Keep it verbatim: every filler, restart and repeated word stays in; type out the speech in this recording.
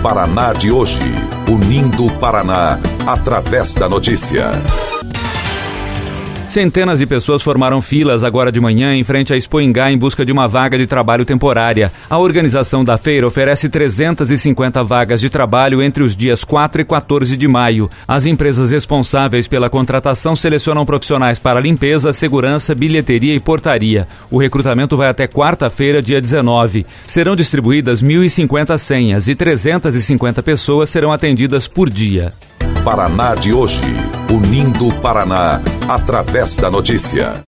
Paraná de hoje, unindo o Paraná através da notícia. Centenas de pessoas formaram filas agora de manhã em frente à Expo Ingá em busca de uma vaga de trabalho temporária. A organização da feira oferece trezentas e cinquenta vagas de trabalho entre os dias quatro e quatorze de maio. As empresas responsáveis pela contratação selecionam profissionais para limpeza, segurança, bilheteria e portaria. O recrutamento vai até quarta-feira, dia dezenove. Serão distribuídas mil e cinquenta senhas e trezentas e cinquenta pessoas serão atendidas por dia. Paraná de hoje, unindo o Paraná através da notícia.